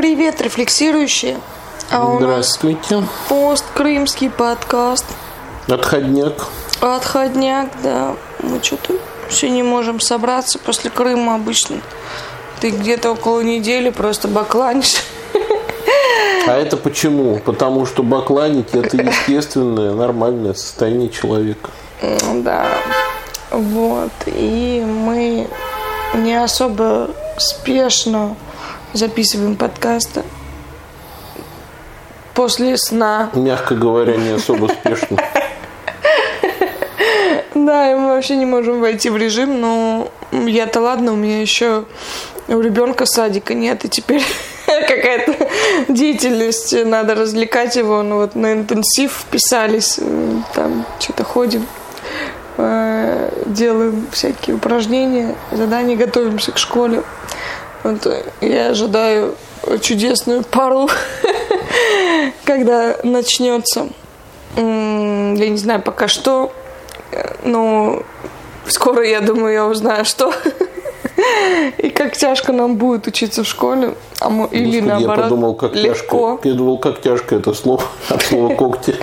Привет, рефлексирующие. А Здравствуйте. Посткрымский подкаст. Отходняк. Отходняк, да. Мы что-то все не можем собраться после Крыма обычно. Ты где-то около недели просто бакланишь. А это почему? Потому что бакланить — это естественное, нормальное состояние человека. Да. Вот. И мы не особо спешно записываем подкасты после сна. Мягко говоря, не особо спешно. Да, и мы вообще не можем войти в режим, но я-то ладно, у меня еще у ребенка садика нет, и теперь какая-то деятельность, надо развлекать его, ну вот на интенсив вписались, там что-то ходим, делаем всякие упражнения, задания, готовимся к школе. Вот, я ожидаю чудесную пару, когда начнется. Я не знаю пока что, но скоро, я думаю, я узнаю, что и как тяжко нам будет учиться в школе, или наоборот, я подумал, как легко. Тяжко. Я думал, как тяжко это слово от слова когти.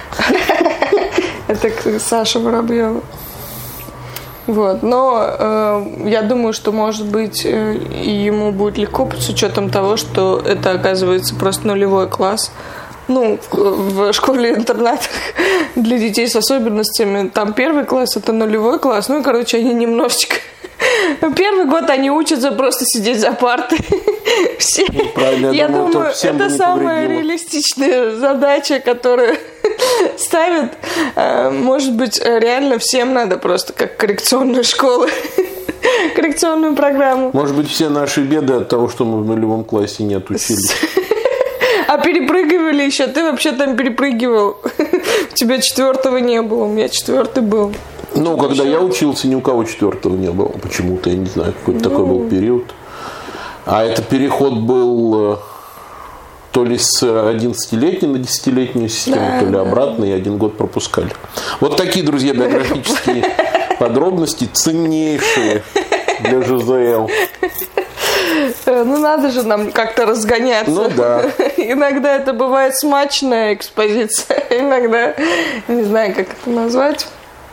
Это Саша Воробьева. Вот, но я думаю, что, может быть, и ему будет легко с учетом того, что это, оказывается, просто нулевой класс. Ну, в школе-интернатах для детей с особенностями, там первый класс — это нулевой класс. Ну, и, короче, они немножечко... Первый год они учатся просто сидеть за партой. Все. Я думаю, это самая реалистичная задача, которую ставят. Может быть, реально всем надо просто как коррекционную школу, коррекционную программу. Может быть, все наши беды от того, что мы в нулевом классе не отучились. А перепрыгивали еще. Ты вообще там перепрыгивал. У тебя 4-го не было, у меня 4-й был. Ну, когда я учился, ни у кого 4-го не было. Почему-то, я не знаю, какой-то такой был период. А это переход был то ли с 11-летней на 10-летнюю систему, то ли обратно, и 1 год пропускали. Вот такие, друзья, биографические подробности, ценнейшие для ЖЗЛ. Ну, надо же нам как-то разгоняться. Ну, да. Иногда это бывает смачная экспозиция, иногда, не знаю, как это назвать.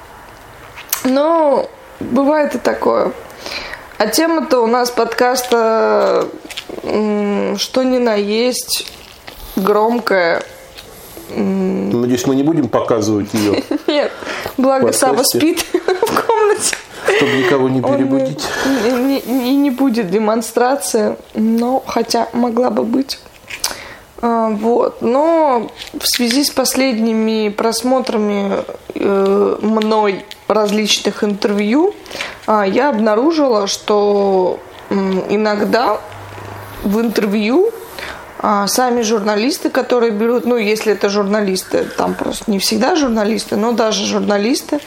Ну, бывает и такое. А тема-то у нас подкаста «Что ни на есть», громкая. Надеюсь, мы не будем показывать ее. Нет, благо Сава спит в комнате. Чтобы никого не перебудить. И не будет демонстрации, но хотя могла бы быть. Вот. Но в связи с последними просмотрами мной различных интервью я обнаружила, что иногда в интервью сами журналисты, которые берут, ну, если это журналисты, там просто не всегда журналисты, но даже журналисты,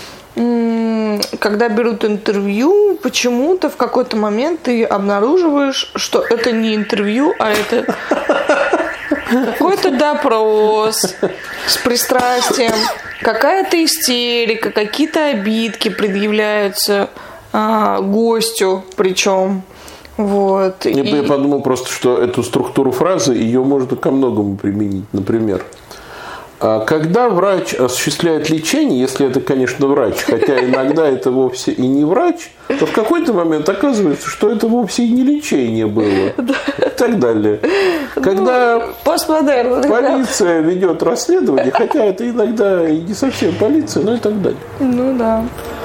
когда берут интервью, почему-то в какой-то момент ты обнаруживаешь, что это не интервью, а это какой-то допрос с пристрастием, какая-то истерика, какие-то обидки предъявляются гостю, причем. Вот. Я подумал просто, что эту структуру фразы, ее можно ко многому применить. Например, когда врач осуществляет лечение, если это, конечно, врач, хотя иногда это вовсе и не врач, то в какой-то момент оказывается, что это вовсе и не лечение было. И так далее. Когда полиция ведет расследование, хотя это иногда и не совсем полиция, но и так далее. Ну да.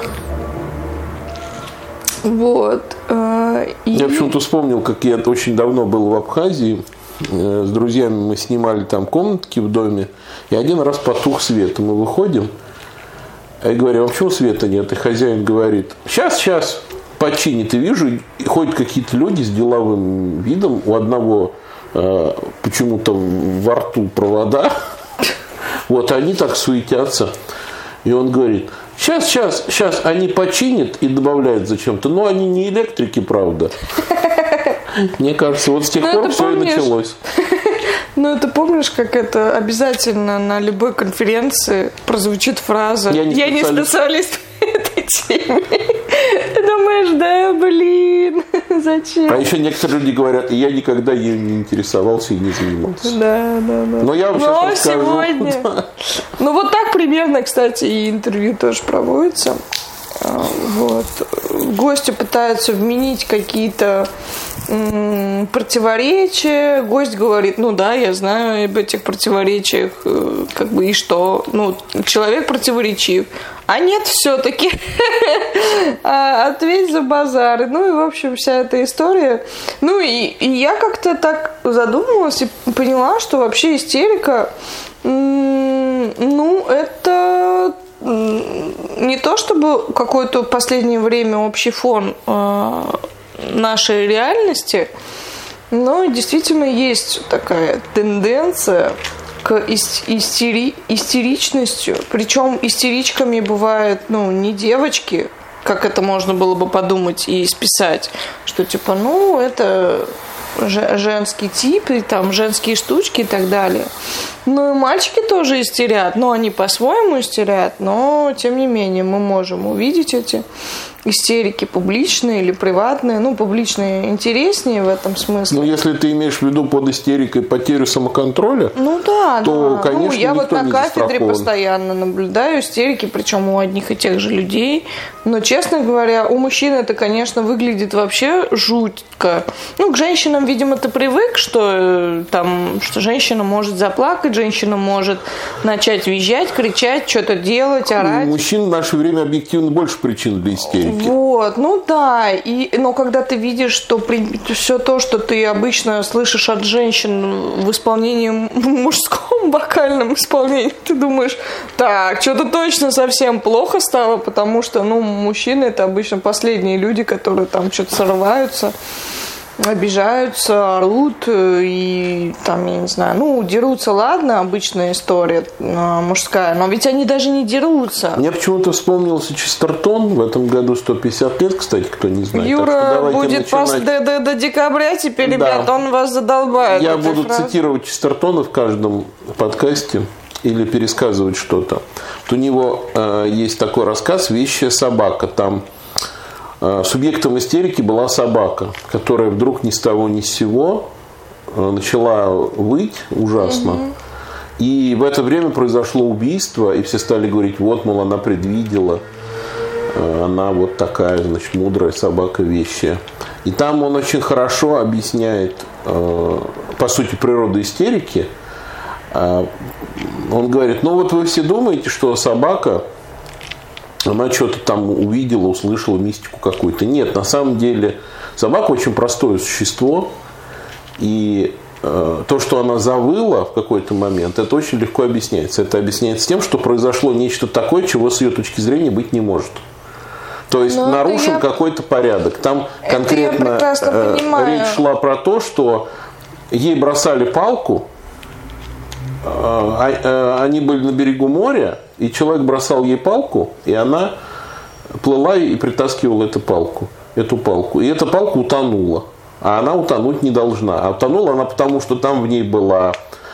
Вот. Я почему-то вспомнил, как я очень давно был в Абхазии. С друзьями мы снимали там комнатки в доме, и один раз потух свет. Мы выходим, а я говорю: а почему света нет? И хозяин говорит: сейчас починит. И вижу, ходят какие-то люди с деловым видом, у одного почему-то во рту провода, вот они так суетятся. И он говорит: сейчас они починят, и добавляют зачем-то. Но они не электрики, правда. Мне кажется, вот с тех пор все и началось. Ну, ты помнишь, как это обязательно на любой конференции прозвучит фраза: «Я не специалист в этой теме». Ты думаешь, да, блин. блин, зачем? А еще некоторые люди говорят, я никогда ею не интересовался и не занимался. Да. Но я вам сейчас расскажу. Сегодня. Да. Ну, вот так примерно, кстати, и интервью тоже проводится. Вот. Гости пытаются вменить какие-то противоречия. Гость говорит, ну да, я знаю об этих противоречиях, как бы и что? Ну, человек противоречив. А нет, все-таки ответь за базар. Ну и, в общем, вся эта история. Ну и я как-то так задумалась и поняла, что вообще истерика, ну, это не то чтобы какой-то в последнее время общий фон нашей реальности, но действительно есть такая тенденция к истеричностью. Причем истеричками бывают, ну, не девочки, как это можно было бы подумать и списать, что типа, ну, это женский тип, и там женские штучки и так далее. Ну и мальчики тоже истерят, но они по-своему истерят, но тем не менее мы можем увидеть эти истерики публичные или приватные. Ну, публичные интереснее в этом смысле. Ну, если ты имеешь в виду под истерикой потерю самоконтроля, ну, да, то, да. конечно, ну, я вот на кафедре застрахован. постоянно наблюдаю истерики, причем у одних и тех же людей. Но, честно говоря, у мужчин это, конечно, выглядит вообще жутко. Ну, к женщинам, видимо, ты привык, что женщина может заплакать, женщина может начать визжать, кричать, что-то делать, орать. У мужчин в наше время объективно больше причин для истерики. Вот, ну да, но когда ты видишь, что все то, что ты обычно слышишь от женщин в исполнении мужском вокальном исполнении, ты думаешь, так, что-то точно совсем плохо стало, потому что, ну, мужчины это обычно последние люди, которые там что-то срываются, обижаются, орут и там, я не знаю, ну, дерутся, ладно, обычная история мужская, но ведь они даже не дерутся. Мне почему-то вспомнился Честертон, в этом году 150 лет, кстати, кто не знает. Юра будет до декабря теперь, да. Ребят, он вас задолбает. Я буду цитировать Честертона в каждом подкасте или пересказывать что-то. Вот у него есть такой рассказ «Вещая собака», там субъектом истерики была собака, которая вдруг ни с того ни с сего начала выть ужасно. И в это время произошло убийство, и все стали говорить, вот, мол, она предвидела, она вот такая, значит, мудрая собака вещая. И там он очень хорошо объясняет, по сути, природу истерики. Он говорит, ну вот вы все думаете, что собака, она что-то там увидела, услышала мистику какую-то. Нет, на самом деле собака очень простое существо. И то, что она завыла в какой-то момент, это очень легко объясняется. Это объясняется тем, что произошло нечто такое, чего с ее точки зрения быть не может. То есть нарушен какой-то порядок. Там конкретно речь шла про то, что ей бросали палку, они были на берегу моря, и человек бросал ей палку, и она плыла и притаскивала эту палку. И эта палка утонула. А она утонуть не должна. А утонула она потому, что там в ней было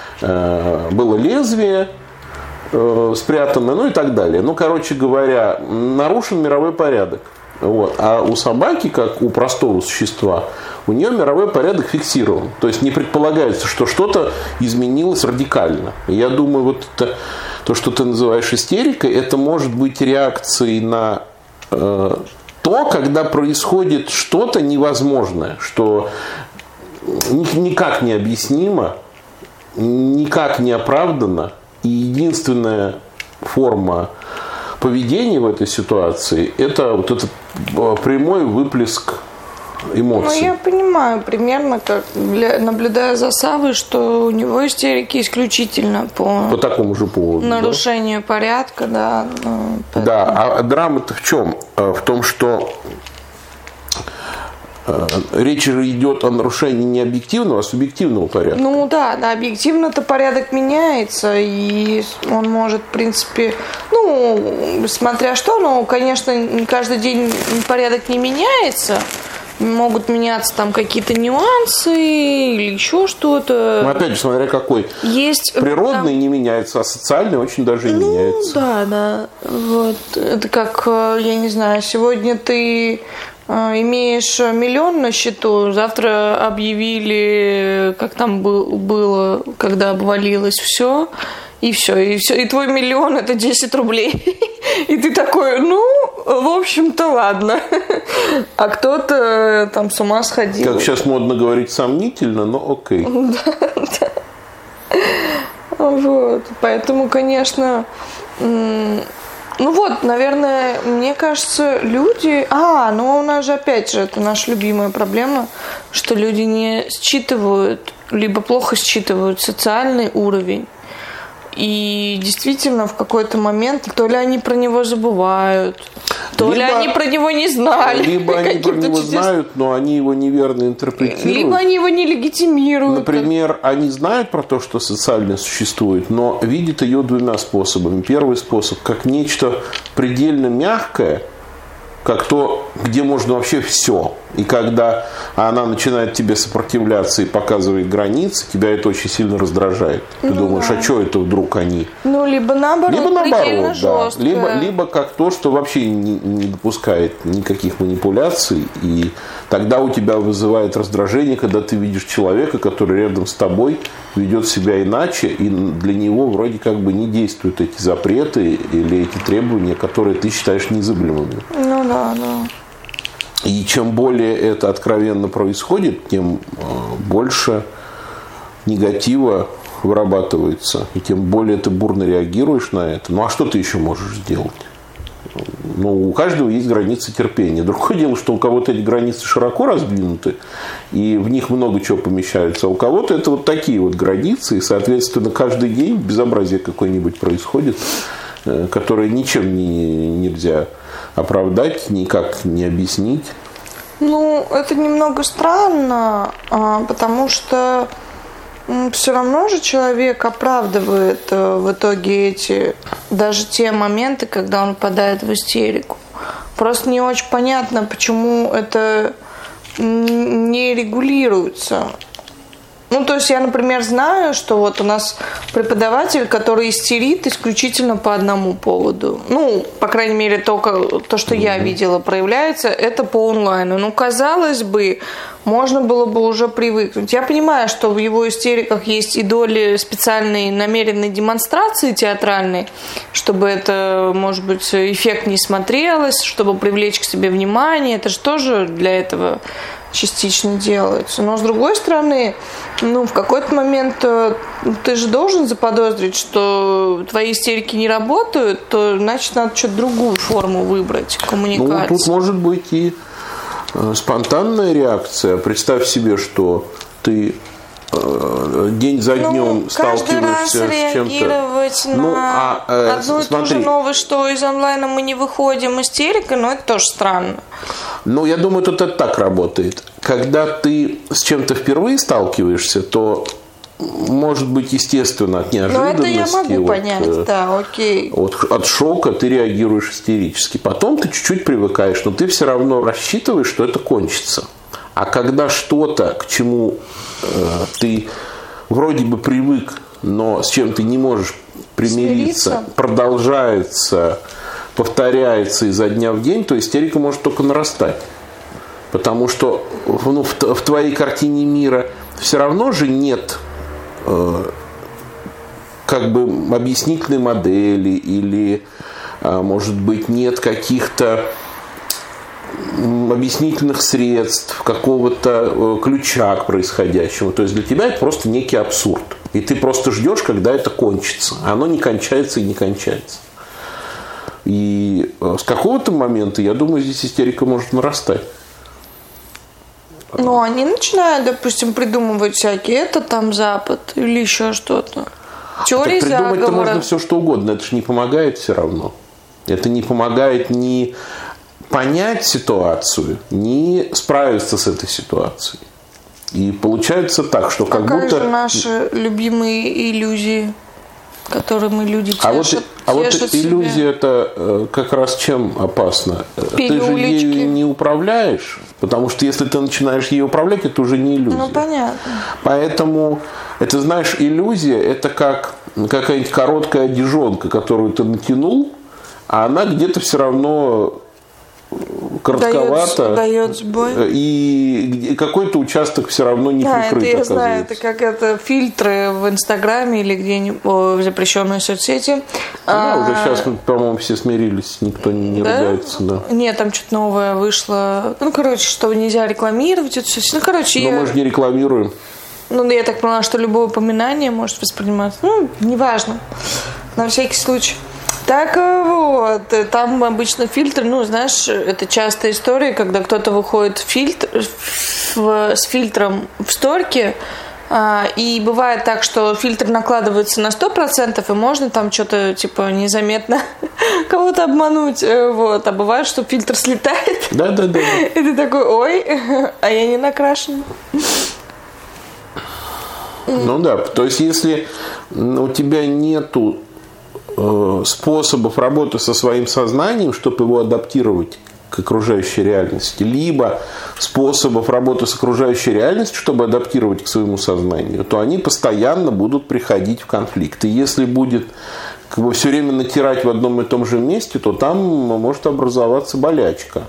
лезвие спрятано, ну и так далее. Ну, короче говоря, нарушен мировой порядок. Вот. А у собаки, как у простого существа, у нее мировой порядок фиксирован. То есть не предполагается, что что-то изменилось радикально. Я думаю, вот это, то, что ты называешь истерикой, это может быть реакцией на то, когда происходит что-то невозможное, что никак не объяснимо, никак не оправдано. И единственная форма поведения в этой ситуации – это вот этот прямой выплеск эмоций. Ну, я понимаю примерно, как наблюдая за Савой, что у него истерики исключительно по такому же поводу. Нарушению порядка, да. Да, а драма-то в чем? В том, что речь же идет о нарушении не объективного, а субъективного порядка. Ну да, объективно-то порядок меняется, и он может, в принципе, ну, смотря что, но, конечно, каждый день порядок не меняется. Могут меняться там какие-то нюансы или еще что-то. Ну, опять же, смотря какой. Есть природный не меняется, а социальный очень даже и меняется. Да. Вот. Это как, я не знаю, сегодня ты имеешь 1 миллион на счету, завтра объявили, как там было, когда обвалилось все, и твой 1 миллион это 10 рублей. И ты такой, в общем-то, ладно. А кто-то там с ума сходил. Как сейчас модно говорить, сомнительно, но окей. Да. Вот, поэтому, конечно, наверное, мне кажется, люди... у нас же, опять же, это наша любимая проблема, что люди не считывают, либо плохо считывают социальный уровень. И действительно, в какой-то момент то ли они про него забывают, то ли они про него не знали. Либо они про него знают, но они его неверно интерпретируют. Либо они его не легитимируют. Например, они знают про то, что социально существует, но видят ее 2 способами. Первый способ, как нечто предельно мягкое, как то, где можно вообще все. И когда она начинает тебе сопротивляться и показывает границы, тебя это очень сильно раздражает. Ты думаешь, а что это вдруг они? Либо наоборот, да. Либо как то, что вообще не допускает никаких манипуляций. И тогда у тебя вызывает раздражение, когда ты видишь человека, который рядом с тобой ведет себя иначе, и для него вроде как бы не действуют эти запреты или эти требования, которые ты считаешь незыблемыми. Да. И чем более это откровенно происходит, тем больше негатива вырабатывается. И тем более ты бурно реагируешь на это. А что ты еще можешь сделать? У каждого есть границы терпения. Другое дело, что у кого-то эти границы широко раздвинуты, и в них много чего помещается. А у кого-то это вот такие вот границы, и, соответственно, каждый день безобразие какое-нибудь происходит, которое ничем нельзя оправдать, никак не объяснить. Это немного странно, потому что все равно же человек оправдывает в итоге даже те моменты, когда он впадает в истерику. Просто не очень понятно, почему это не регулируется. То есть я, например, знаю, что вот у нас преподаватель, который истерит исключительно по одному поводу. По крайней мере, то, что я видела, проявляется, это по онлайну. Казалось бы, можно было бы уже привыкнуть. Я понимаю, что в его истериках есть и доли специальной намеренной демонстрации театральной, чтобы это, может быть, эффектнее смотрелось, чтобы привлечь к себе внимание. Это же тоже для этого частично делается. Но с другой стороны, в какой-то момент ты же должен заподозрить, что твои истерики не работают, то значит надо что-то другую форму выбрать коммуникации. Тут может быть и спонтанная реакция. Представь себе, что ты день за днем сталкиваешься с чем-то. Реагировать на одну и ту же новость, что из онлайна мы не выходим, истерика, это тоже странно. Я думаю, тут это так работает. Когда ты с чем-то впервые сталкиваешься, то может быть, естественно, от неожиданности. Это я могу понять, да, окей. От шока ты реагируешь истерически. Потом ты чуть-чуть привыкаешь, но ты все равно рассчитываешь, что это кончится. А когда что-то, к чему ты вроде бы привык, но с чем ты не можешь примириться, продолжается, повторяется изо дня в день, то истерика может только нарастать. Потому что в твоей картине мира все равно же нет объяснительной модели или, может быть, нет каких-то объяснительных средств, какого-то ключа к происходящему. То есть для тебя это просто некий абсурд. И ты просто ждешь, когда это кончится. Оно не кончается и не кончается. И с какого-то момента, я думаю, здесь истерика может нарастать. Они начинают, допустим, придумывать всякие, это там Запад или еще что-то. Теории заговора. Придумать-то можно все что угодно, это же не помогает все равно. Это не помогает ни понять ситуацию, ни справиться с этой ситуацией. И получается так, что как будто... как же наши любимые иллюзии, которыми люди тешат? А вот иллюзия это как раз чем опасно? Ты же ею не управляешь, потому что если ты начинаешь ею управлять, это уже не иллюзия. Понятно. Поэтому, это, знаешь, иллюзия, это как какая-нибудь короткая одежонка, которую ты натянул, а она где-то все равно коротковато. Дает сбой. И какой-то участок все равно не прикрыт, это я знаю, это как это фильтры в Инстаграме или где-нибудь в запрещенной соцсети. Уже сейчас, по-моему, все смирились, никто не ругается. Да. Нет, там что-то новое вышло. Что нельзя рекламировать. Это все. Мы же не рекламируем. Я так поняла, что любое упоминание может восприниматься. Неважно. На всякий случай. Так вот, там обычно фильтр, знаешь, это частая история, когда кто-то выходит с фильтром в сторке, и бывает так, что фильтр накладывается на 100%, и можно там что-то, незаметно кого-то обмануть, а бывает, что фильтр слетает. Да. И ты такой, ой, а я не накрашен. То есть, если у тебя нету способов работы со своим сознанием, чтобы его адаптировать к окружающей реальности, либо способов работы с окружающей реальностью, чтобы адаптировать к своему сознанию, то они постоянно будут приходить в конфликт. И если будет все время натирать в одном и том же месте, то там может образоваться болячка.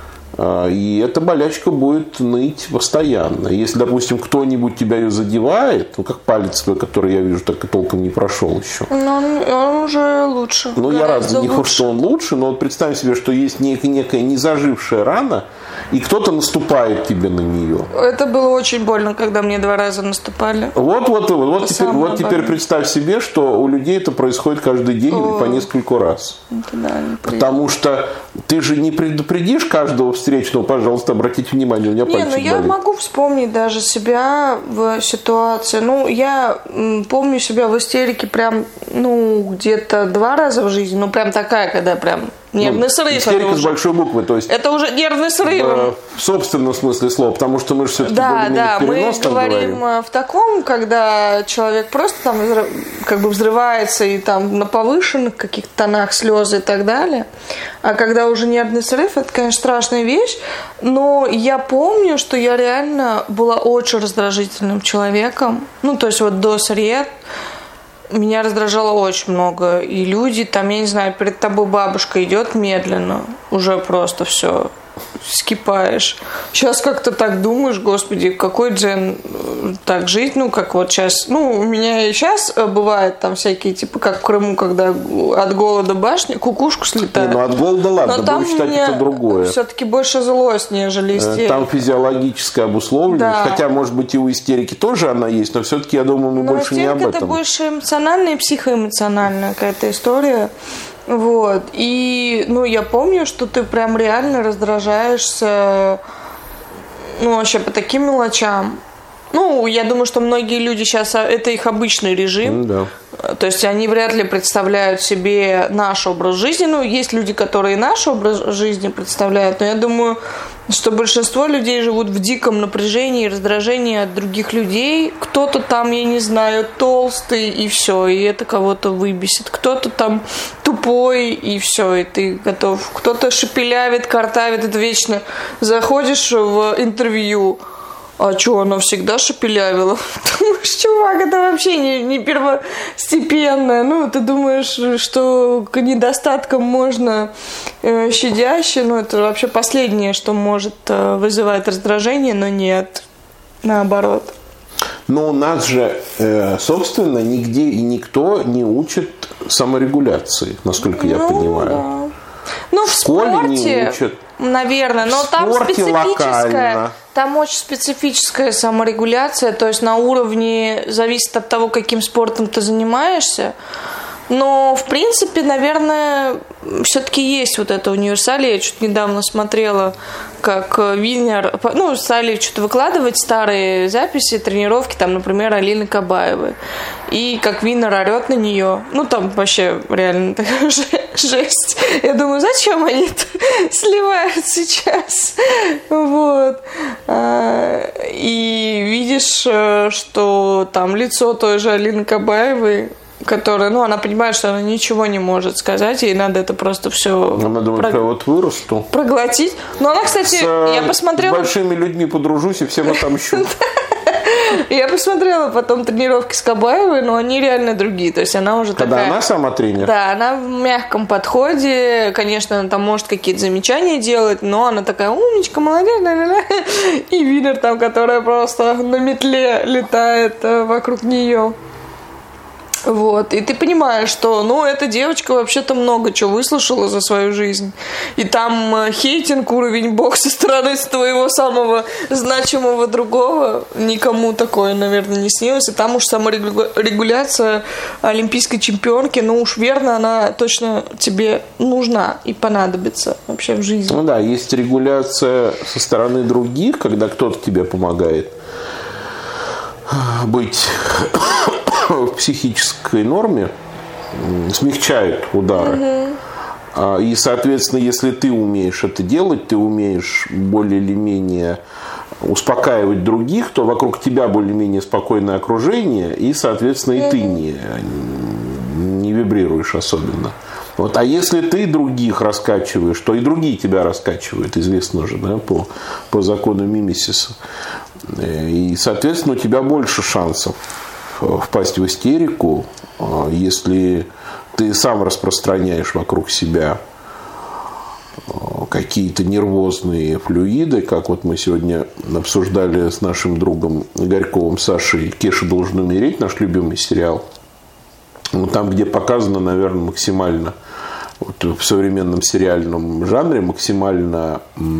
И эта болячка будет ныть постоянно. Если, допустим, кто-нибудь тебя ее задевает, как палец твой, который я вижу, так и толком не прошел еще. Он уже лучше. Я рад за него, что он лучше, но представь себе, что есть некая незажившая рана, и кто-то наступает тебе на нее. Это было очень больно, когда мне 2 раза наступали. Вот теперь представь себе, что у людей это происходит каждый день или по нескольку раз. Потому что ты же не предупредишь каждого встречного, пожалуйста, обратите внимание, у меня пальчик болит. Я могу вспомнить даже себя в ситуации. Я помню себя в истерике прям, где-то 2 раза в жизни. Прям такая, когда прям нервный срыв. Истерика с большой буквы, то есть. Это уже нервный срыв. В собственном смысле слова, потому что мы же все-таки более-менее в переносном говорим. Мы говорим в таком, когда человек просто там взрывается и там на повышенных каких-то тонах слезы и так далее. А когда уже нервный срыв, это, конечно, страшная вещь. Но я помню, что я реально была очень раздражительным человеком. То есть до сред меня раздражало очень много. И люди, там, я не знаю, перед тобой бабушка идет медленно, уже просто все, скипаешь. Сейчас как-то так думаешь, господи, какой дзен так жить, как вот сейчас. У меня и сейчас бывает там всякие, как в Крыму, когда от голода башня, кукушку слетает. От голода ладно, будем считать это другое. Все-таки больше злость, нежели истерика. Там физиологическая обусловленность, хотя, может быть, и у истерики тоже она есть, но все-таки, я думаю, мы больше не об этом. Это больше эмоциональная и психоэмоциональная какая-то история. И, я помню, что ты прям реально раздражаешься, вообще по таким мелочам. Я думаю, что многие люди сейчас, это их обычный режим. Да. То есть они вряд ли представляют себе наш образ жизни. Есть люди, которые наш образ жизни представляют, но я думаю, что большинство людей живут в диком напряжении и раздражении от других людей. Кто-то там, я не знаю, толстый, и все, и это кого-то выбесит. Кто-то там тупой, и все, и ты готов. Кто-то шепелявит, картавит, это вечно. Заходишь в интервью, а что, она всегда шепелявила? Думаешь, чувак, это вообще не первостепенное. Ты думаешь, что к недостаткам можно щадяще, это вообще последнее, что может вызывать раздражение, но нет, наоборот. Но у нас же, собственно, нигде и никто не учит саморегуляции, насколько я понимаю. В спорте не учат. Наверное, но там специфическая, там очень специфическая саморегуляция, то есть на уровне зависит от того, каким спортом ты занимаешься. Но, в принципе, наверное, все-таки есть вот это универсалия. Я чуть недавно смотрела, как Винер, стали что-то выкладывать старые записи, тренировки, там, например, Алины Кабаевой. И как Винер орет на нее. Там вообще реально такая жесть. Я думаю, зачем они это сливают сейчас? И видишь, что там лицо той же Алины Кабаевой, которая, она понимает, что она ничего не может сказать, ей надо это просто все она думает, вырасту. Проглотить. Но она, кстати, я посмотрела... С большими людьми подружусь и всем отомщу. Я посмотрела потом тренировки с Кабаевой, но они реально другие. То есть она уже Когда такая... она сама тренер? Да, она в мягком подходе. Конечно, она там может какие-то замечания делать, но она такая умничка, молодец. И Винер там, которая просто на метле летает вокруг нее. Вот, и ты понимаешь, что, ну, эта девочка вообще-то много чего выслушала за свою жизнь. И там хейтинг, уровень бокса со стороны твоего самого значимого другого никому такое, наверное, не снилось. И там уж саморегуляция олимпийской чемпионки, ну уж верно, она точно тебе нужна и понадобится вообще в жизни. Ну да, есть регуляция со стороны других, когда кто-то тебе помогает быть в психической норме, смягчает удары. И, соответственно, если ты умеешь это делать, ты умеешь более или менее успокаивать других, то вокруг тебя более-менее спокойное окружение, и, соответственно, и ты не вибрируешь особенно. Вот. А если ты других раскачиваешь, то и другие тебя раскачивают, известно же, да, по закону мимесиса. И, соответственно, у тебя больше шансов впасть в истерику, если ты сам распространяешь вокруг себя какие-то нервозные флюиды, как вот мы сегодня обсуждали с нашим другом Горьковым Сашей «Кеша должен умереть», наш любимый сериал. Ну, там, где показано, наверное, максимально вот, в современном сериальном жанре максимально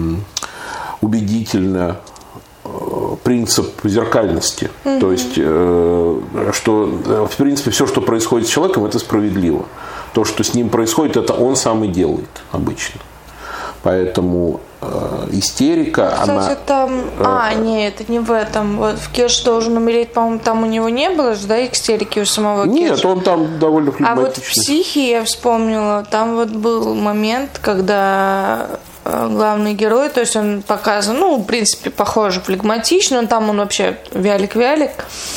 убедительно принцип зеркальности. То есть, что, в принципе, все, что происходит с человеком, это справедливо. То, что с ним происходит, это он сам и делает обычно. Поэтому истерика, кстати, она... там... нет, это не в этом. Вот в «Кеш должен умереть», по-моему, там у него не было же, да, истерики у самого Кеша? Нет, он там довольно флегматичный. А вот в «Психе» я вспомнила, там вот был момент, когда... главный герой, то есть он показан, ну, в принципе, похоже, флегматично, но там он вообще вялик-вялик,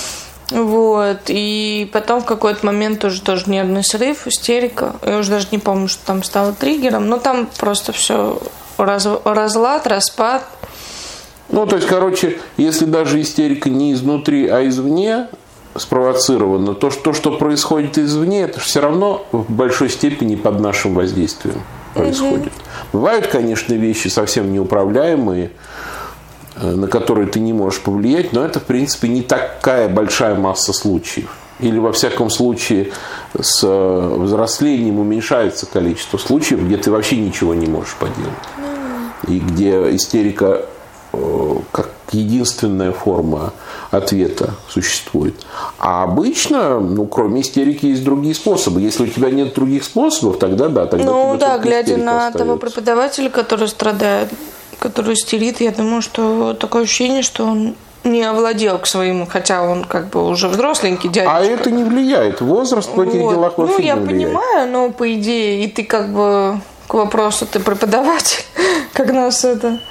вот, и потом в какой-то момент тоже нервный срыв, истерика, я уже даже не помню, что там стало триггером, но там просто все разлад, распад. Ну, то есть, короче, если даже истерика не изнутри, а извне спровоцирована, то, что происходит извне, это же все равно в большой степени под нашим воздействием происходит. Бывают, конечно, вещи совсем неуправляемые, на которые ты не можешь повлиять, но это, в принципе, не такая большая масса случаев. Или, во всяком случае, с взрослением уменьшается количество случаев, где ты вообще ничего не можешь поделать. И где истерика как единственная форма ответа существует. А обычно, ну, кроме истерики, есть другие способы. Если у тебя нет других способов, тогда да. Тогда ну да, глядя на остается. того преподавателя, который страдает, который истерит, я думаю, что такое ощущение, что он не овладел к своему, хотя он как бы уже взросленький дядечка. А это не влияет. Возраст в этих делах вообще не влияет. Ну, я понимаю, но по идее, и ты как бы к вопросу, ты преподаватель, как нас это...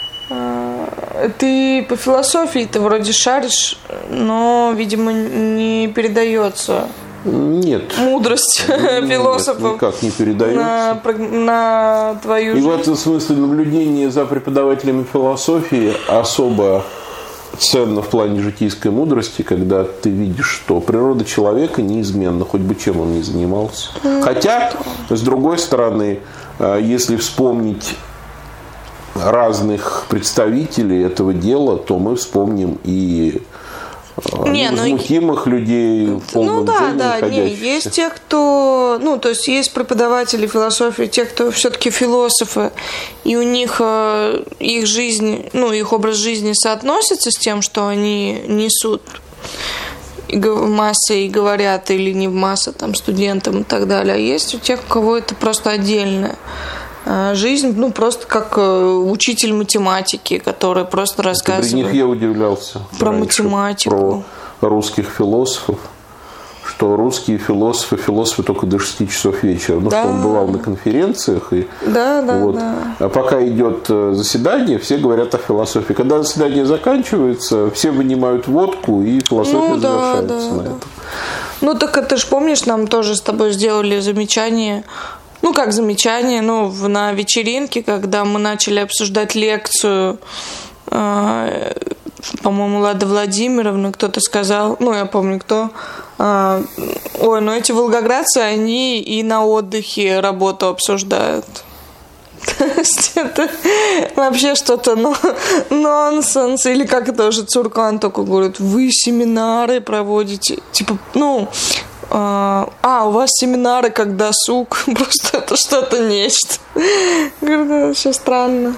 Ты по философии ты вроде шаришь, но, видимо, не передается. Нет. Мудрость философов. Нет, никак не передается. На твою жизнь. И в этом смысле наблюдение за преподавателями философии особо ценно в плане житейской мудрости, когда ты видишь, что природа человека неизменна, хоть бы чем он ни занимался. Хотя, с другой стороны, если вспомнить разных представителей этого дела, то мы вспомним и невозмутимых людей, в полном дзене находящихся. Есть те, кто, то есть есть преподаватели философии, те, кто все-таки философы, и у них их жизнь, их образ жизни соотносится с тем, что они несут в массе и говорят, или не в массе, там, студентам и так далее. А есть у тех, у кого это просто отдельная жизнь, просто как учитель математики, который просто рассказывает. При них я удивлялся про математику, про русских философов, что русские философы только до 6 часов вечера. Да. Что он бывал на конференциях. И да. А пока идет заседание, все говорят о философии. Когда заседание заканчивается, все вынимают водку, и философия завершается на этом. Так ты же помнишь, нам тоже с тобой сделали замечание. Как замечание, на вечеринке, когда мы начали обсуждать лекцию по-моему, Лада Владимировна, кто-то сказал, ну, я помню, кто, ой, ну эти волгоградцы, они и на отдыхе работу обсуждают. То есть это вообще что-то нонсенс. Или как это уже Цуркан только говорит, вы семинары проводите. Типа, ну, у вас семинары как досуг. Просто это что-то нечто. Все странно.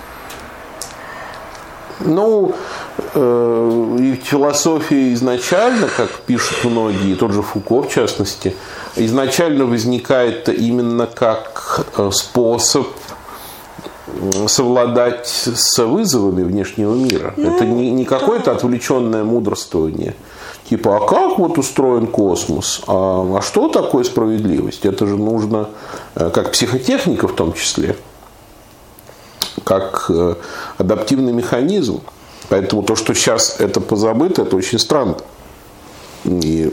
Ну, и философия изначально, как пишут многие, тот же Фуко в частности, изначально возникает именно как способ совладать с вызовами внешнего мира. Это не какое-то отвлеченное мудрствование. Типа, а как вот устроен космос? А что такое справедливость? Это же нужно, как психотехника в том числе, как адаптивный механизм. Поэтому то, что сейчас это позабыто, это очень странно. И,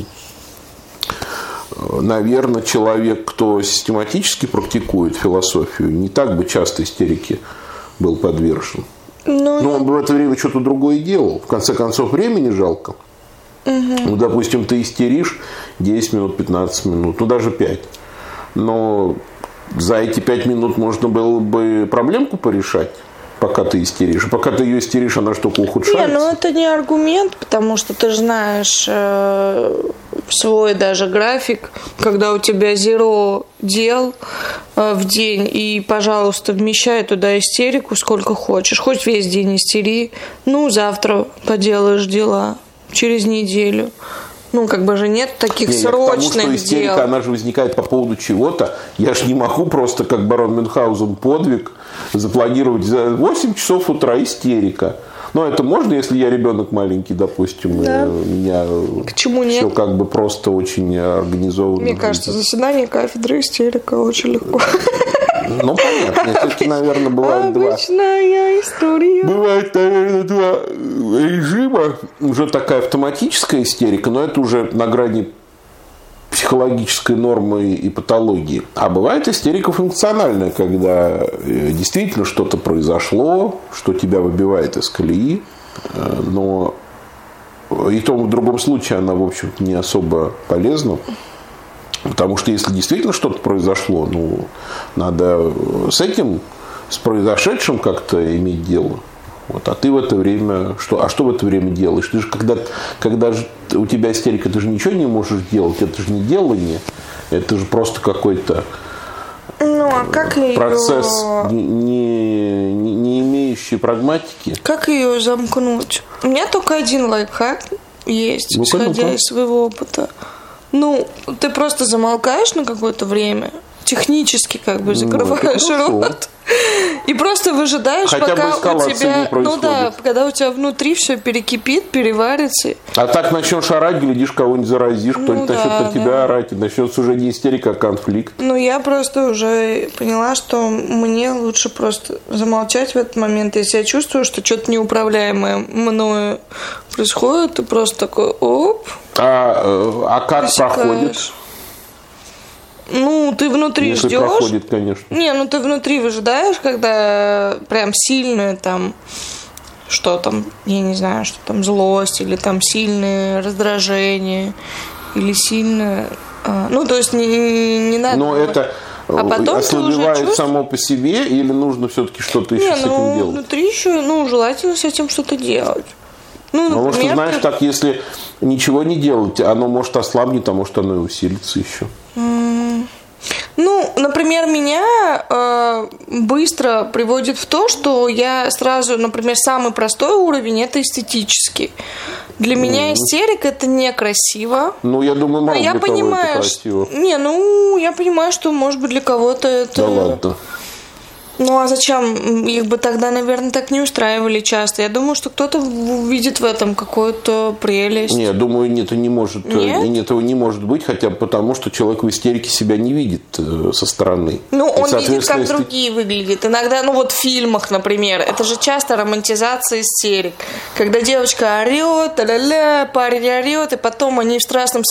наверное, человек, кто систематически практикует философию, не так бы часто истерике был подвержен. Но он бы в это время что-то другое делал. В конце концов, времени жалко. Ну, допустим, ты истеришь 10 минут, 15 минут, ну, даже 5. Но за эти 5 минут можно было бы проблемку порешать, пока ты истеришь. И пока ты ее истеришь, она же только ухудшается. Не, ну это не аргумент, потому что ты же знаешь свой даже график, когда у тебя 0 дел в день, и, пожалуйста, вмещай туда истерику сколько хочешь. Хоть весь день истери, ну, завтра поделаешь дела, через неделю. Ну, как бы же нет таких срочных потому что истерика, дел. Она же возникает по поводу чего-то. Я же не могу просто, как барон Мюнхгаузен, подвиг запланировать за 8 часов утра истерика. Но это можно, если я ребенок маленький, допустим, да. У меня все как бы просто очень организовано. Мне кажется, заседание кафедры истерика очень легко. Ну, понятно. Все-таки, наверное, бывает Обычная история. Бывает, наверное, 2 режима. Уже такая автоматическая истерика, но это уже на грани психологической нормы и патологии. А бывает истерика функциональная, когда действительно что-то произошло, что тебя выбивает из колеи, но и в том и в другом случае она, в общем-то, не особо полезна. Потому что если действительно что-то произошло, ну, надо с этим, с произошедшим как-то иметь дело. Вот. А ты в это время что? А что в это время делаешь? Ты же когда же у тебя истерика, ты же ничего не можешь делать. Это же не делание. Это же просто какой-то процесс, не имеющий прагматики. Как ее замкнуть? У меня только один лайфхак есть, исходя из своего опыта. Ну, ты просто замолкаешь на какое-то время, технически как бы закрываешь рот и просто выжидаешь, хотя пока у тебя, ну да, когда у тебя внутри все перекипит, переварится. А так начнешь орать, глядишь, кого-нибудь заразишь, кто-нибудь начнет на тебя орать, и начнется уже не истерика, а конфликт. Ну, я просто уже поняла, что мне лучше просто замолчать в этот момент. Если я чувствую, что что-то неуправляемое мною происходит, ты просто такой оп. А как проходит? Ну, ты внутри ждешь. Проходит, конечно. Не, ну ты внутри выжидаешь, когда прям сильное там, что там, я не знаю, что там злость, или там сильное раздражение, или сильное. Ну, то есть не надо. Но это ослабевает само по себе, или нужно все-таки что-то еще с этим делать? Внутри еще, желательно с этим что-то делать. Ну, например, потому что, знаешь, так, если ничего не делать, оно может ослабнет, а может оно и усилится еще. Ну, например, меня быстро приводит в то, что я сразу, например, самый простой уровень – это эстетический. Для меня истерика – это некрасиво. Ну, я думаю, мало для кого это красиво. Я понимаю, что, может быть, для кого-то это… Да ладно. Ну, а зачем? Их бы тогда, наверное, так не устраивали часто. Я думаю, что кто-то видит в этом какую-то прелесть. Нет, думаю, этого не может быть, хотя бы потому, что человек в истерике себя не видит со стороны. Ну, он видит, как другие выглядят. Иногда, в фильмах, например, это же часто романтизация истерик. Когда девочка орет, парень орет, и потом они в страстном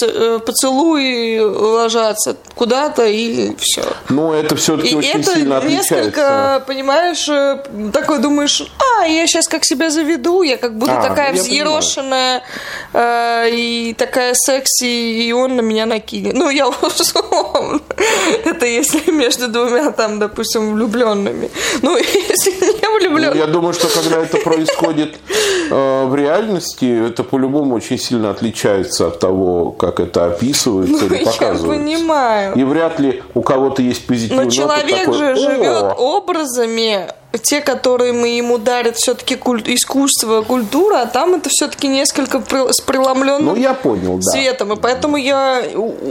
поцелуе ложатся куда-то, и все. Но это все-таки очень сильно отличается понимаешь, такой думаешь, я сейчас как себя заведу, я как буду такая взъерошенная и такая секси, и он на меня накинет. Ну, я условно. Это если между двумя, там, допустим, влюбленными. Ну, если не влюбленными. Я думаю, что когда это происходит в реальности, это по-любому очень сильно отличается от того, как это описывается или показывается. Я понимаю. И вряд ли у кого-то есть позитивный опыт. Но человек же живет образами, те, которые мы ему дарят, все-таки искусство, культура, а там это все-таки несколько с преломленным светом. И поэтому я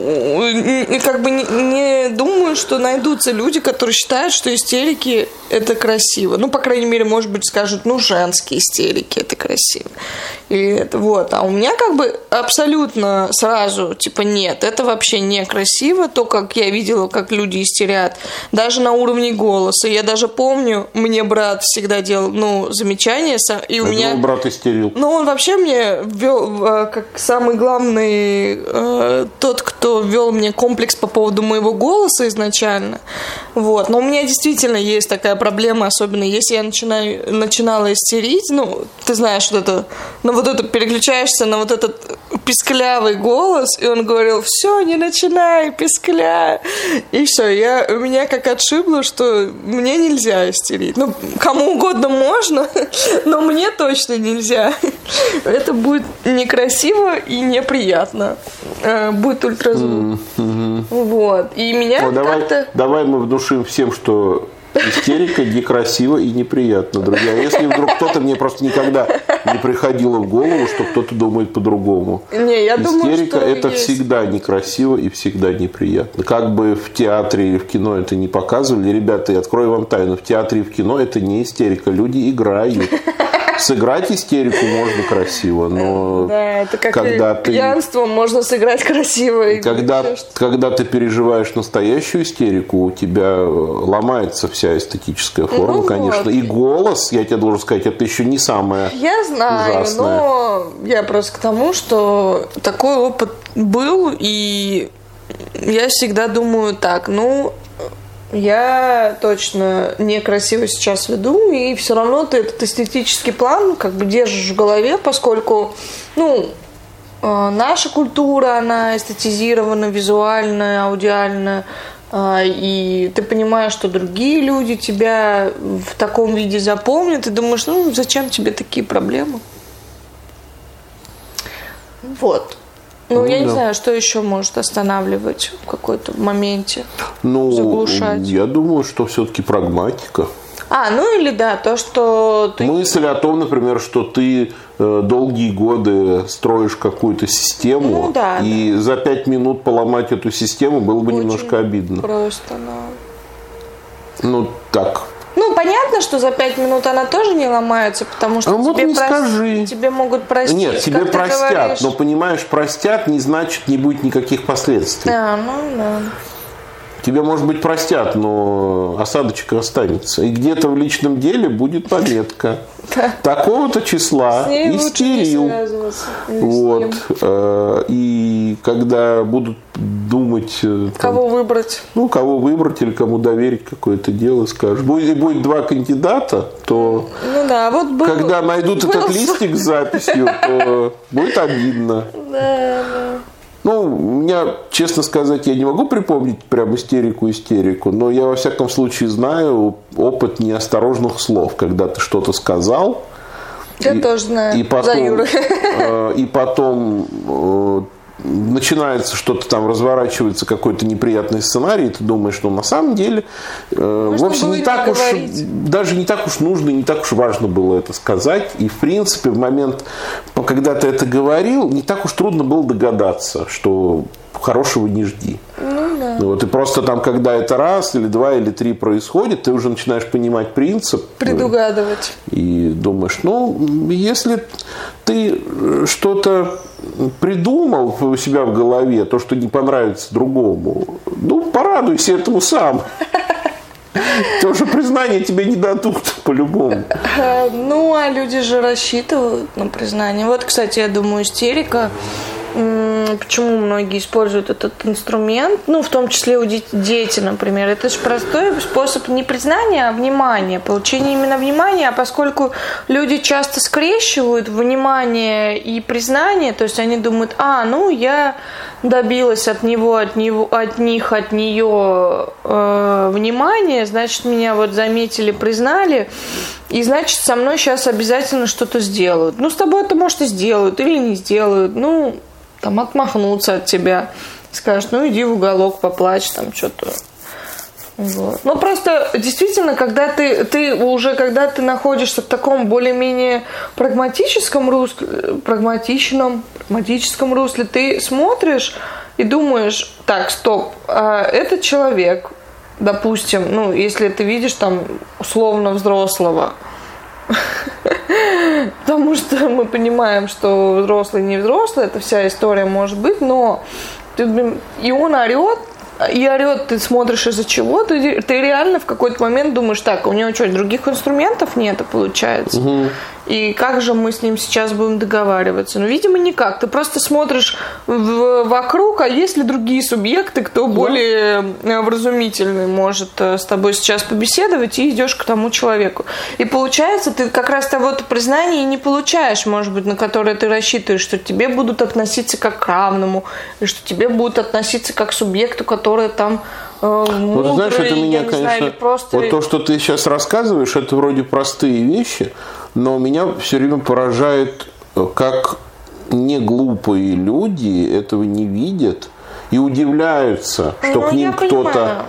как бы не думаю, что найдутся люди, которые считают, что истерики это красиво. Ну, по крайней мере, может быть, скажут, женские истерики это красиво. Или это вот. А у меня как бы абсолютно сразу, нет, это вообще не красиво, то, как я видела, как люди истерят, даже на уровне голоса. Я даже помню, мне брат всегда делал, замечания, и у меня... брат истерил. Он вообще мне ввел, как самый главный, тот, кто ввел мне комплекс по поводу моего голоса изначально. Вот. Но у меня действительно есть такая проблема, особенно если я начинала истерить, ты знаешь, вот это переключаешься на вот этот писклявый голос, и он говорил, все, не начинай, пискля. И все, у меня как отшибло, что мне нельзя истерить. Кому угодно можно, но мне точно нельзя. Это будет некрасиво и неприятно. Будет ультразвук. Вот. И меня Давай мы внушим всем, что истерика некрасиво и неприятно, друзья. Если вдруг мне просто никогда не приходило в голову, что кто-то думает по-другому. Истерика это всегда некрасиво и всегда неприятно. Как бы в театре или в кино это не показывали, ребята, я открою вам тайну, в театре и в кино это не истерика, люди играют. Сыграть истерику можно красиво, но это как пьянство можно сыграть красиво. Когда ты переживаешь настоящую истерику, у тебя ломается вся эстетическая форма, конечно. И голос, я тебе должен сказать, это еще не самое ужасное. Я знаю, но я просто к тому, что такой опыт был, и я всегда думаю так, я точно некрасиво сейчас веду, и все равно ты этот эстетический план как бы держишь в голове, поскольку, наша культура, она эстетизирована визуально, аудиально, и ты понимаешь, что другие люди тебя в таком виде запомнят, и думаешь, зачем тебе такие проблемы? Вот. Я не знаю, что еще может останавливать в какой-то моменте, заглушать. Я думаю, что все-таки прагматика. То, что ты... Мысль о том, например, что ты долгие годы строишь какую-то систему, и за 5 минут поломать эту систему было бы немножко обидно. Просто, так... понятно, что за 5 минут она тоже не ломается, потому что тебе могут простить. Нет, тебе простят, но, понимаешь, простят не значит не будет никаких последствий. Тебе, может быть, простят, но осадочек останется. И где-то в личном деле будет пометка. Такого-то числа истерил. Вот. И когда будут думать... Кого выбрать. Кого выбрать или кому доверить какое-то дело, скажут. Будет 2 кандидата, то... когда найдут этот листик с записью, то будет обидно. У меня, честно сказать, я не могу припомнить прям истерику, но я во всяком случае знаю опыт неосторожных слов, когда ты что-то сказал. Я тоже знаю. И потом начинается что-то там, разворачивается какой-то неприятный сценарий, и ты думаешь, что на самом деле вовсе не так уж, даже не так уж нужно, не так уж важно было это сказать. И в принципе в момент, когда ты это говорил, не так уж трудно было догадаться, что хорошего не жди. И просто там, когда это раз, или 2, или 3 происходит, ты уже начинаешь понимать принцип. Предугадывать. И думаешь, если ты что-то придумал у себя в голове, то, что не понравится другому, порадуйся этому сам. Тоже признание тебе не дадут по-любому. А люди же рассчитывают на признание. Вот, кстати, я думаю, истерика почему многие используют этот инструмент, ну, в том числе у дети, например. Это же простой способ не признания, а внимания, получения именно внимания, а поскольку люди часто скрещивают внимание и признание, то есть они думают, ну, я добилась от нее внимания, значит, меня вот заметили, признали, и значит, со мной сейчас обязательно что-то сделают. Ну, с тобой это, может, и сделают, или не сделают, ну, там, отмахнутся от тебя, скажут, ну, иди в уголок, поплачь, там, что-то. Вот. Ну, просто, действительно, когда ты находишься в таком более-менее прагматическом русле, ты смотришь и думаешь, так, стоп, этот человек, допустим, ну, если ты видишь там условно взрослого, потому что мы понимаем, что взрослый не взрослый, это вся история может быть, но и он орет, ты смотришь из-за чего, ты реально в какой-то момент думаешь, так, у него что, других инструментов нет, получается? Угу. И как же мы с ним сейчас будем договариваться? Ну, видимо, никак. Ты просто смотришь вокруг, а есть ли другие субъекты, кто более вразумительный может с тобой сейчас побеседовать, и идешь к тому человеку. И получается, ты как раз того-то признания не получаешь, может быть, на которое ты рассчитываешь, что тебе будут относиться как к равному, и что тебе будут относиться как к субъекту, который там мудрый, вот знаешь, это меня, конечно, знаю, просто... вот то, что ты сейчас рассказываешь, это вроде простые вещи, но меня все время поражает, как не глупые люди этого не видят и удивляются, что к ним кто-то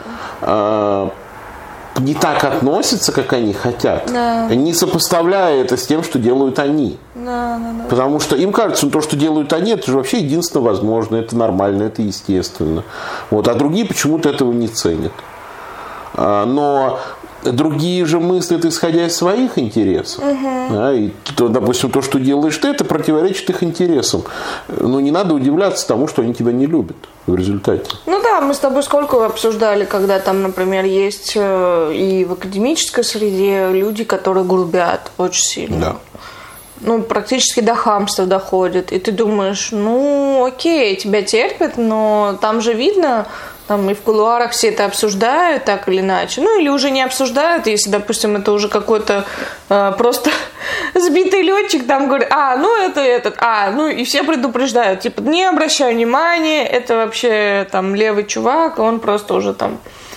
не так относится, как они хотят, не сопоставляя это с тем, что делают они. Потому что им кажется, то, что делают они, это же вообще единственно возможно, это нормально, это естественно. Вот, а другие почему-то этого не ценят. Но другие же мыслят, исходя из своих интересов. Да, и, допустим, то, что делаешь ты, это противоречит их интересам. Но не надо удивляться тому, что они тебя не любят в результате. Ну да, мы с тобой сколько обсуждали, когда там, например, есть и в академической среде люди, которые грубят очень сильно. Да. Ну, практически до хамства доходит. И ты думаешь, ну, окей, тебя терпят, но там же видно, там и в кулуарах все это обсуждают так или иначе. Ну, или уже не обсуждают, если, допустим, это уже какой-то просто сбитый летчик, там говорит, ну, и все предупреждают, типа, не обращай внимания, это вообще там левый чувак, он просто уже там...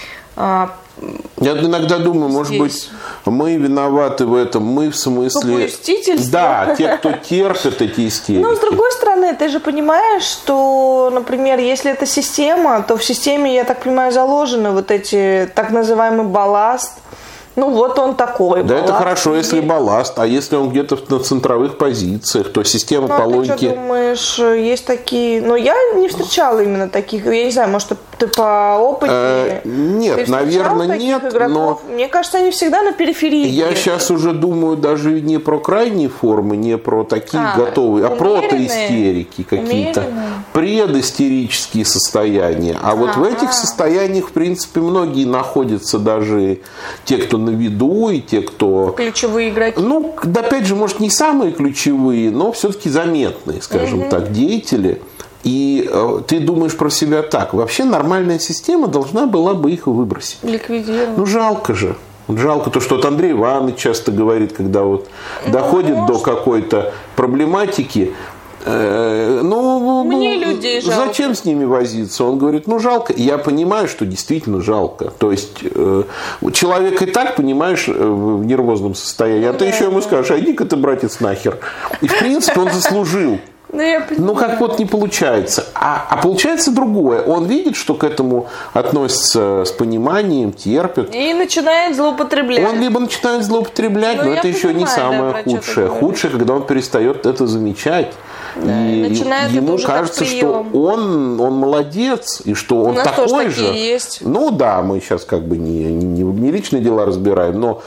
Я иногда думаю, может быть, мы виноваты в этом, мы в смысле... Попустительство? Да, те, кто терпит эти истерики. Ну, с другой стороны, ты же понимаешь, что, например, если это система, то в системе, я так понимаю, заложены вот эти так называемый балласт. Ну, вот он такой. Да, это хорошо, если балласт. А если он где-то на центровых позициях, то система по логике... Ты что думаешь, есть такие... Ну, я не встречала именно таких. Я не знаю, может, ты по опыту... Нет, наверное, нет. Игроков? Но... Мне кажется, они всегда на периферии. Я сейчас уже думаю даже не про крайние формы, не про такие готовые, а протоистерики какие-то. Предистерические состояния. А вот в этих состояниях, в принципе, многие находятся, даже те, кто на виду, и те, кто... Ключевые игроки. Ну, да, опять же, может, не самые ключевые, но все-таки заметные, скажем так, деятели. И ты думаешь про себя так. Вообще нормальная система должна была бы их выбросить. Ликвидировать. Ну, жалко же. Жалко то, что вот Андрей Иванович часто говорит, когда вот доходит до какой-то проблематики. Мне людей жалко. Зачем с ними возиться? Он говорит, ну жалко. И я понимаю, что действительно жалко. То есть человек и так, понимаешь, в нервозном состоянии. А ты еще ему скажешь, иди-ка ты, братец, нахер. И в принципе он заслужил. Ну, как вот не получается. А получается другое. Он видит, что к этому относятся с пониманием, терпят. И начинает злоупотреблять. Он либо начинает злоупотреблять, но это еще не самое худшее. Худшее, когда он перестает это замечать. Да, и ему кажется, что он молодец, и что он такой же. Есть. Ну да, мы сейчас как бы не личные дела разбираем, но...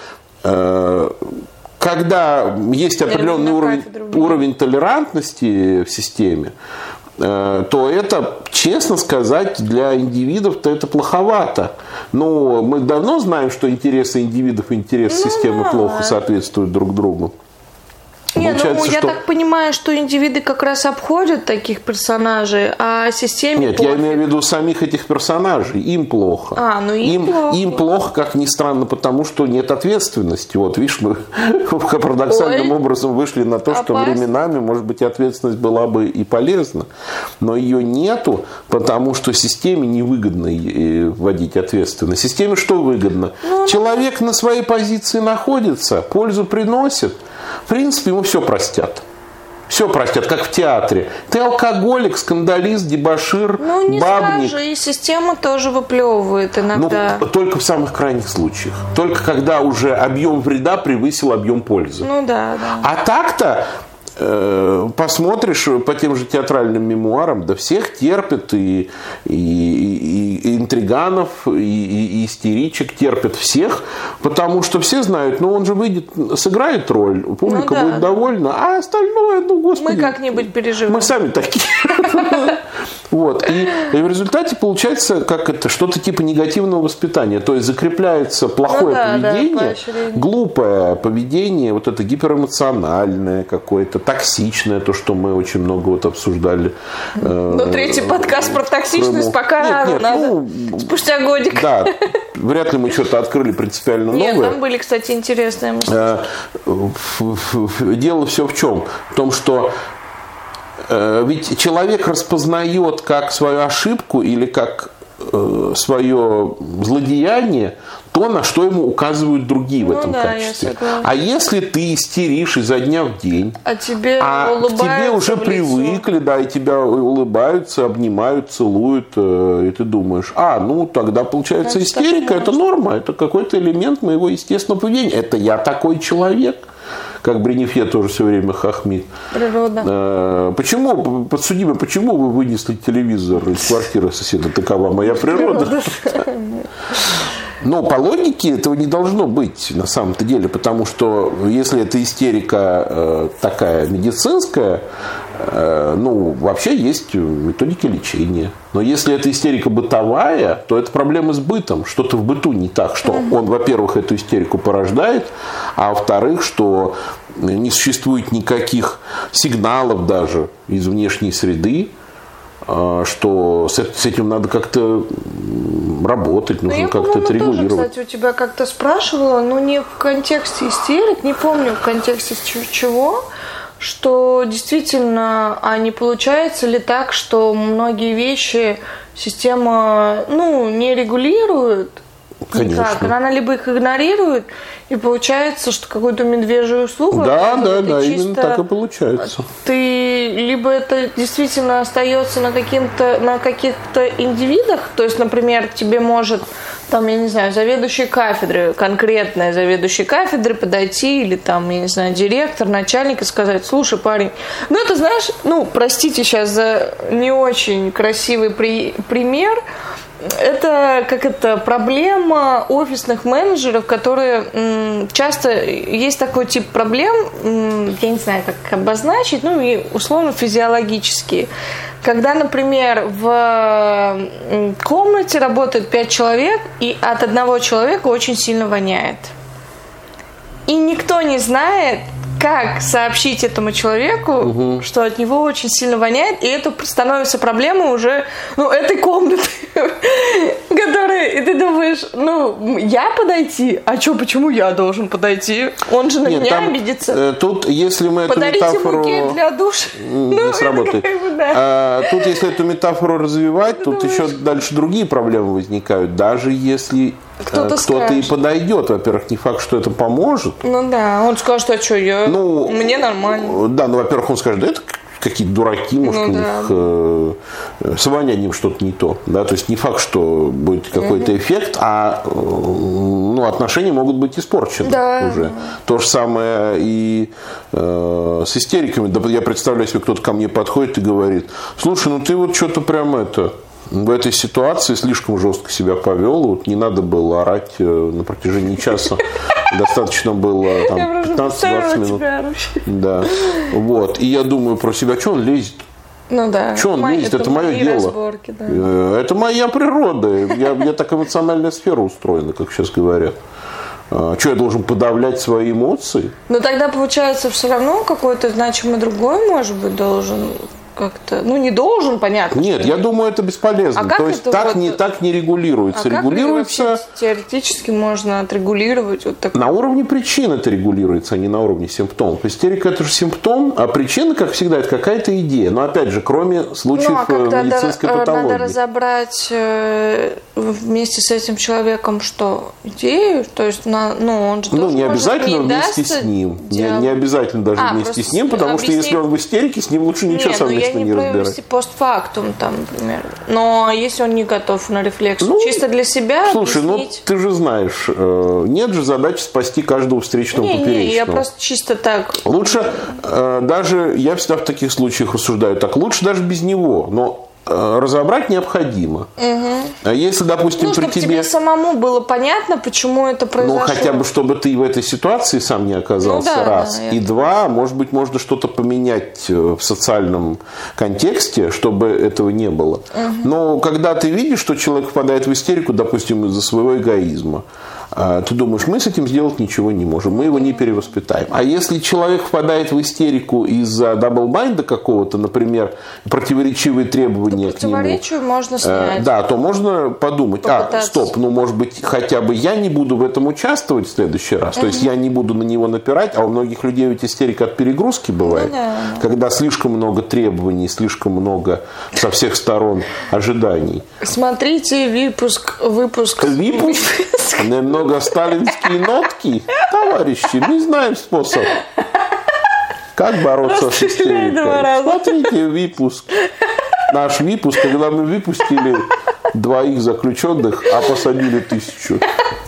когда есть определенный уровень толерантности в системе, то это, честно сказать, для индивидов-то это плоховато. Но мы давно знаем, что интересы индивидов и интересы системы плохо соответствуют друг другу. Не, ну я так понимаю, что индивиды как раз обходят таких персонажей, а системе Нет, пофиг. я имею в виду самих этих персонажей. Им плохо. Им плохо, как ни странно, потому что нет ответственности. Вот, видишь, мы парадоксальным образом вышли на то, что временами, может быть, ответственность была бы и полезна. Но ее нету, потому что системе невыгодно вводить ответственность. Системе что выгодно? Человек на своей позиции находится, пользу приносит. В принципе, ему все простят. Все простят, как в театре. Ты алкоголик, скандалист, дебошир, не бабник. сразу, и система тоже выплевывает иногда. Ну, только в самых крайних случаях. Только когда уже объем вреда превысил объем пользы. Ну да. А так-то посмотришь по тем же театральным мемуарам, да всех терпят, и интриганов, и истеричек терпят всех, потому что все знают, он же выйдет, сыграет роль, публика будет довольна, а остальное, господи. Мы как-нибудь переживем. Мы сами такие. Вот. И в результате получается как это, что-то типа негативного воспитания. То есть закрепляется плохое поведение, глупое поведение, вот это гиперэмоциональное какое-то, токсичное, то, что мы очень много вот обсуждали. Третий подкаст про токсичность пока надо. Спустя годик. Да, вряд ли мы что-то открыли принципиально новое. Нет, там были, кстати, интересные мысли. Дело все в чем? В том, что ведь человек распознает как свою ошибку или как свое злодеяние то, на что ему указывают другие в этом качестве. А если ты истеришь изо дня в день, к тебе уже привыкли, и тебя улыбаются, обнимают, целуют, и ты думаешь, тогда получается истерика, это норма, это какой-то элемент моего естественного поведения, это я такой человек. Как Бренефье тоже все время хохмит. Природа. Почему, подсудимый, почему вы вынесли телевизор из квартиры соседа? Такова моя природа. Но по логике этого не должно быть на самом-то деле, потому что если это истерика такая медицинская, вообще есть методики лечения. Но если это истерика бытовая, то это проблема с бытом. Что-то в быту не так, что он, во-первых, эту истерику порождает, а во-вторых, что не существует никаких сигналов даже из внешней среды, что с этим надо как-то работать, нужно как-то это регулировать. Я, кстати, у тебя как-то спрашивала, не в контексте истерик, не помню в контексте чего, что действительно, а не получается ли так, что многие вещи система, не регулирует? Конечно. Никак. Она либо их игнорирует, и получается, что какую-то медвежью услугу. Да, именно так и получается. Ты либо это действительно остается на каких-то индивидах, то есть, например, тебе может, заведующий кафедры, конкретная заведующий кафедры подойти, или директор, начальник и сказать: слушай, парень, это знаешь, простите сейчас за не очень красивый пример. Это проблема офисных менеджеров, которые часто есть такой тип проблем, я не знаю, как обозначить, и условно физиологические. Когда, например, в комнате работает 5 человек, и от одного человека очень сильно воняет. И никто не знает, как сообщить этому человеку, что от него очень сильно воняет, и это становится проблемой уже, этой комнаты, и ты думаешь, я подойти? А почему я должен подойти? Он же на меня обидится. Тут, если мы эту метафору... Подарите букет для душа. Не сработает. Тут, если эту метафору развивать, тут еще дальше другие проблемы возникают. Даже если кто-то и подойдет, во-первых, не факт, что это поможет. Он скажет, а что, мне нормально. Да, во-первых, он скажет, это какие-то дураки, может, у них с вонянием что-то не то. Да? То есть не факт, что будет какой-то эффект, а отношения могут быть испорчены уже. То же самое и с истериками. Да, я представляю, если кто-то ко мне подходит и говорит: слушай, ты вот что-то прям в этой ситуации слишком жестко себя повел, не надо было орать на протяжении часа. Достаточно было 15-20 минут. Да. Вот. И я думаю про себя, что он лезет? Что он лезет? Это мое дело. Это моя природа. Я так эмоциональная сфера устроена, как сейчас говорят. Что, я должен подавлять свои эмоции? Но тогда, получается, все равно какой-то значимый другой, может быть, должен как-то... Ну, не должен, понятно. Нет, я думаю, это бесполезно. То есть так не регулируется. Регулируется... Как вообще теоретически можно отрегулировать вот так? На уровне причин это регулируется, а не на уровне симптомов. Истерика – это же симптом, а причина, как всегда, это какая-то идея. Но, опять же, кроме случаев медицинской патологии. Надо разобрать вместе с этим человеком, что идею, то есть, он же тоже не обязательно вместе с ним. Не обязательно даже вместе с ним, потому что если он в истерике, с ним лучше ничего совместно не разбирать. Провести постфактум, там, например. Но если он не готов на рефлексию, чисто для себя слушай, объяснить... ты же знаешь, нет же задачи спасти каждого встречного поперечного. Не, я просто чисто так... Лучше даже, я всегда в таких случаях рассуждаю так, лучше даже без него, но разобрать необходимо. А если, допустим, при тебе самому было понятно, почему это произошло. Хотя бы, чтобы ты в этой ситуации сам не оказался, раз. И два, может быть, можно что-то поменять в социальном контексте, чтобы этого не было. Но когда ты видишь, что человек впадает в истерику, допустим, из-за своего эгоизма, ты думаешь, мы с этим сделать ничего не можем, мы его не перевоспитаем. А если человек впадает в истерику из-за даблбайнда какого-то, например, противоречивые требования к нему, противоречию можно снять. Да, то можно подумать, стоп, может быть, хотя бы я не буду в этом участвовать в следующий раз, то есть я не буду на него напирать, а у многих людей ведь истерика от перегрузки бывает, когда слишком много требований, слишком много со всех сторон ожиданий. Смотрите выпуск. Немного сталинские нотки, товарищи, мы знаем способ, как бороться с истерикой. Смотрите выпуск. Наш выпуск, когда мы выпустили 2 заключенных, а посадили 1000.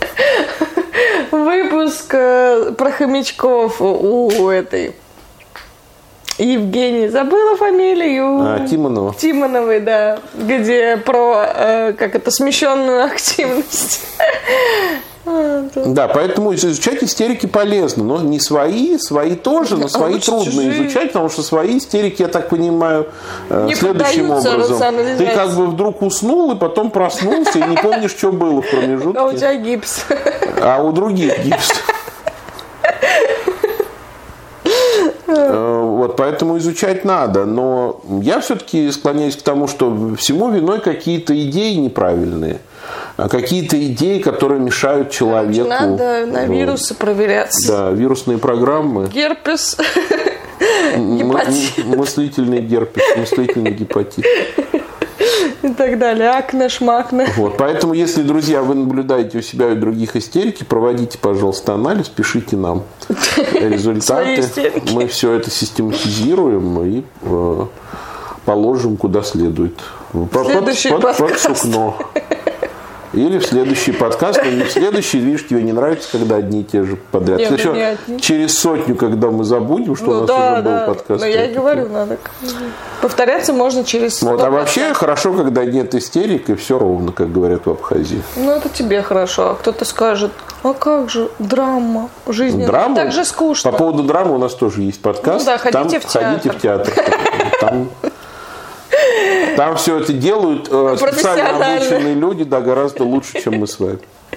Выпуск про хомячков у этой Евгении, забыла фамилию. Тимоновой, да, где про смещенную активность. Да, поэтому изучать истерики полезно, но не свои тоже, но свои трудно изучать, потому что свои истерики, я так понимаю, следующим образом. Ты как бы вдруг уснул и потом проснулся и не помнишь, что было в промежутке. А у тебя гипс. А у других гипс. Поэтому изучать надо, но я все-таки склоняюсь к тому, что всему виной какие-то идеи неправильные, какие-то идеи, которые мешают человеку. Надо на вирусы проверяться. Да, вирусные программы. Герпес, гепатит. Мыслительный герпес, мыслительный гепатит. И так далее. Акне, шмакне. Поэтому, если, друзья, вы наблюдаете у себя и других истерики, проводите, пожалуйста, анализ, пишите нам результаты. Мы все это систематизируем и положим куда следует. Под сукно. Или в следующий подкаст, но не в следующий, видишь, тебе не нравится, когда одни и те же подряд. Через 100, когда мы забудем, что у нас уже был подкаст. Но я и говорю, надо повторяться можно через 100. А вообще хорошо, когда нет истерик и все ровно, как говорят в Абхазии. Это тебе хорошо, а кто-то скажет, а как же драма, жизнь так же скучно. По поводу драмы у нас тоже есть подкаст. Ходите в театр. Там все это делают специально обученные люди, гораздо лучше, чем мы с вами.